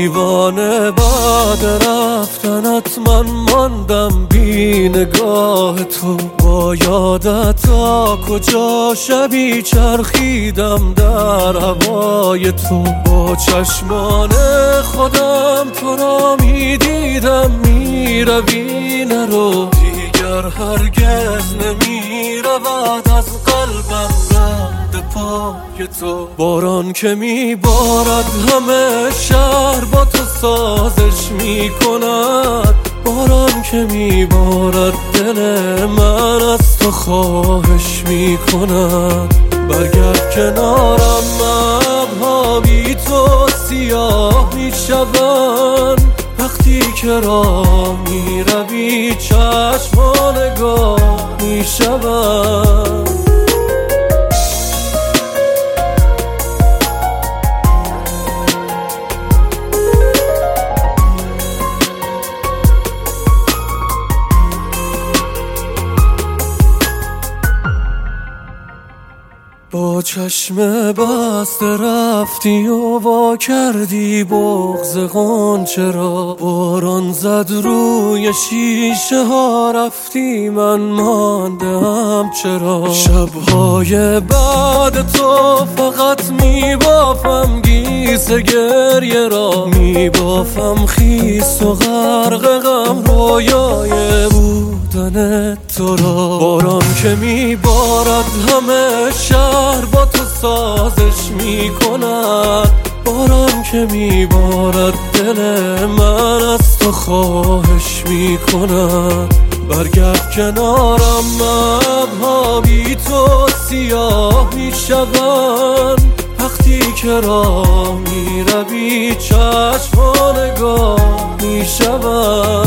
دیوانه بعد رفتنت من ماندم بی نگاه تو. با یادت تا کجا شبی چرخیدم در هوای تو. با چشمان خودم تو را می دیدم می روی نرو. دیگر هرگز نمی رود از قلبم رد پای تو. باران که می بارد همه شهر با تو سازش می کند. باران که می بارد دل من از تو خواهش می کند. برگرد کنارم ابرها بی تو سیاه می شوند. وقتی که راه می روی چشم نگاه می شوند. با چشم بسته رفتی و وا کردی بغض غنچه را. باران زد روی شیشه ها رفتی من ماندم چرا. شبهای بعد تو فقط می بافم گیسه گریه را. می بافم خیس و غرق غم رویای بودن تو را. باران که می بارد همه شهر با تو سازش می کند. باران که می بارد دل من از تو خواهش می کند. برگرد کنارم ابرها بی تو سیاه می شوند. وقتی که راه می روی چشم نگاه می شوند.